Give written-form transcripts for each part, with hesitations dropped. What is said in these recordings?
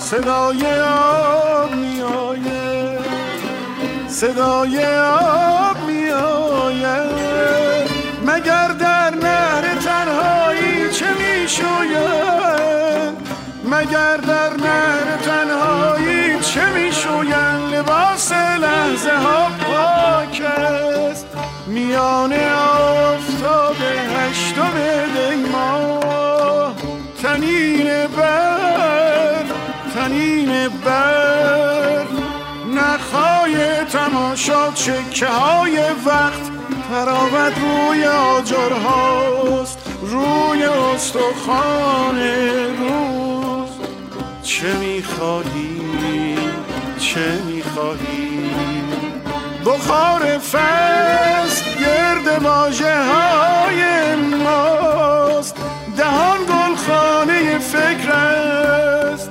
صدای آب می آید، صدای آب می آید. مگر در نهر تنهایی چه می شوید؟ مگر در نهر تنهایی چه می شوید؟ لباس لحظه ها پاک است میان آفتاب هشتم دی ماه. تنین بر نخهای تماشا چکه های وقت تراوت روی آجرهاست، روی استخوان روز. چه میخواهی؟ چه میخواهی؟ بخار فصل گرد واژه های ماست، دهان گلخانه فکر است.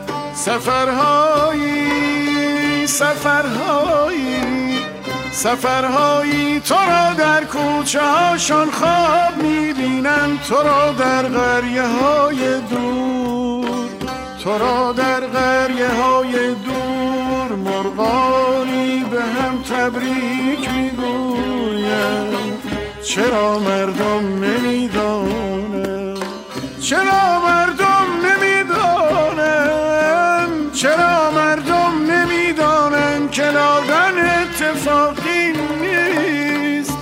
سفرهایی تو را در کوچه هاشان خواب میبینن، تو را در قریه های دور، تو را در قریه های دور. مرغانی به هم تبریک میگویند. چرا مردم نمیدانند؟ چرا مردم نمیدانند؟ چرا مردم نمیدانند که لادن اتفاقی نیست؟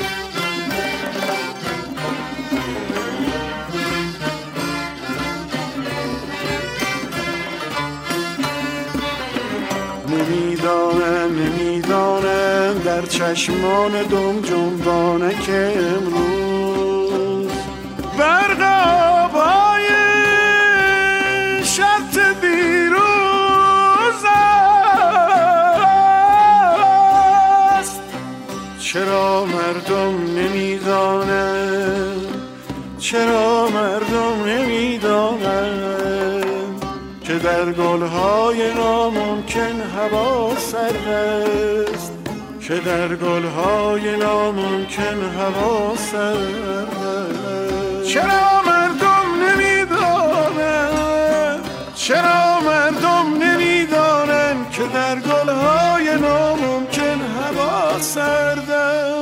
نمیدانند در چشمان دم جنبانه که امروز برق آبای شط دیروز است. چرا مردم نمیدانند؟ چرا مردم نمیدانند که در گلهای ناممکن هوا سرد است، که در گلهای ناممکن هوا سرد است. چرا مردم نمیدانند؟ چرا مردم نمیدانند که در گلهای ناممکن هوا سرد است؟